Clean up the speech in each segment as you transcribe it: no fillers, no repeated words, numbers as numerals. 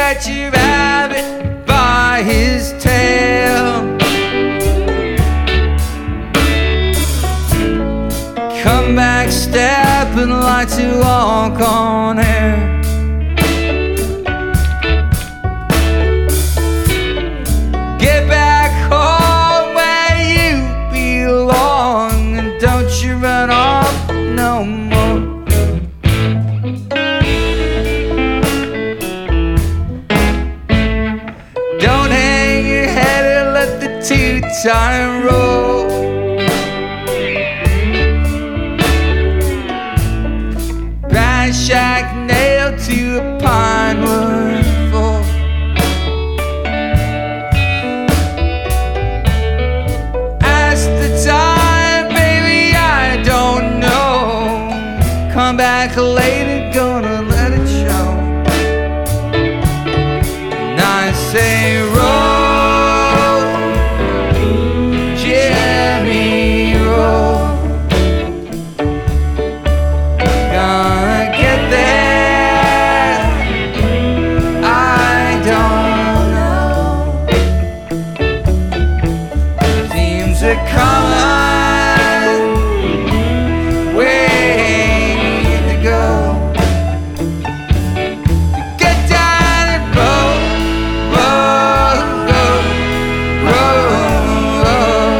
catch a rabbit by his tail. Come back stepping like to walk on air. Get back home where you belong, and don't you run off no more. Don't hang your head and let the two-time roll. Brass shack nailed to a pine wood floor. Ask the time, baby, I don't know. Come back later, gonna let it show. And I say roll, Jimmy, roll. Gonna get there, I don't know. Seems a common way to go, to get down and roll, roll, roll, roll.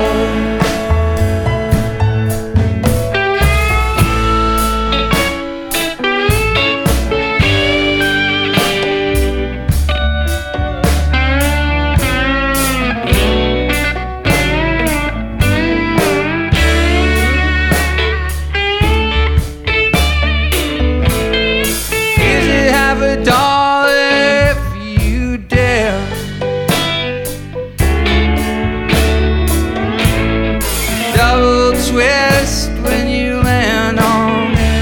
Here's a $50 if you dare. Double twist when you land on it.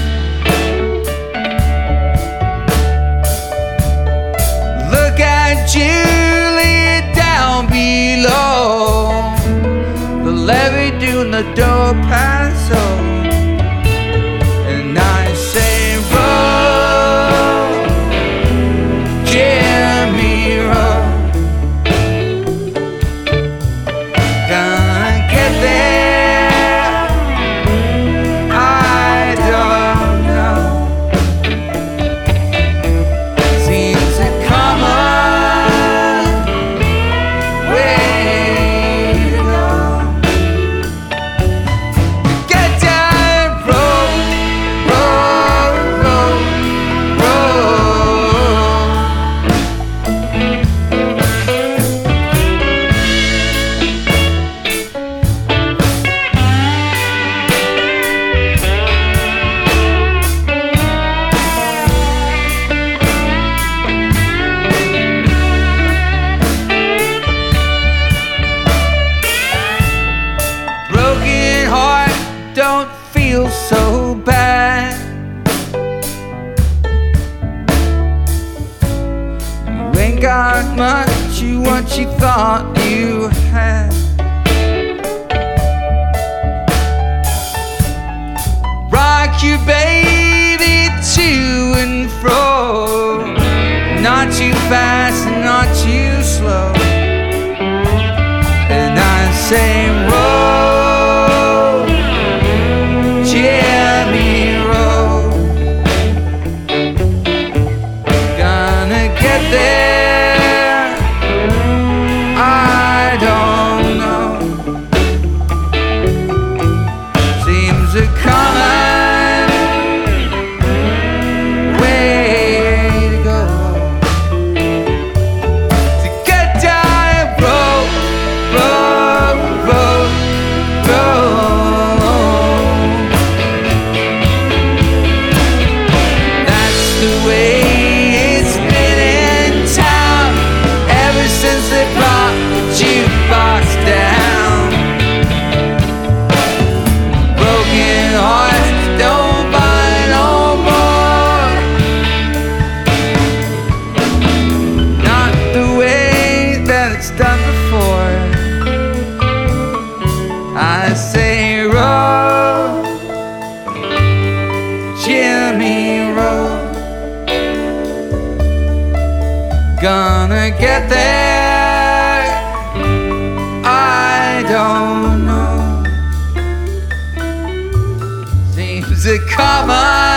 Look at Julie down below, the levee doing the door pass over. And I say roll, Jimmy, roll. Gonna get there, I don't know. Seems a common way to go, to get down, roll, roll, roll, roll. Broken heart, don't feel so bad. You ain't got much, you what you thought you had. Rock your baby to and fro, not too fast and not too slow. And I say roll, Jimmy, roll. Gonna get there, I don't know. Seems a common way to go, to get down and roll, roll, roll. gonna get there? I don't know. Seems a common